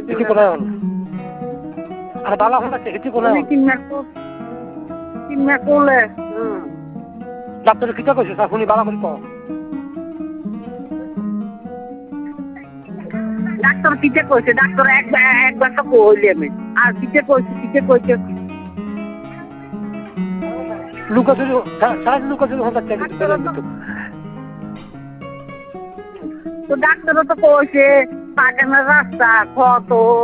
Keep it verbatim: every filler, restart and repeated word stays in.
কিছু কোথায় হল আর বালা হল কিছু কোথায় কিনা করলে ডাক্তার কিতা কইছে শুনি বালা করে কও ডাক্তার কিতে কইছে ডাক্তার একবার একবার তো কইলে আমি আর কিতে কইছে কিতে কইছে লুকাচুরি সারা লুকাচুরি হতে তো ডাক্তারও তো কইছে পাঠানোর রাস্তা কত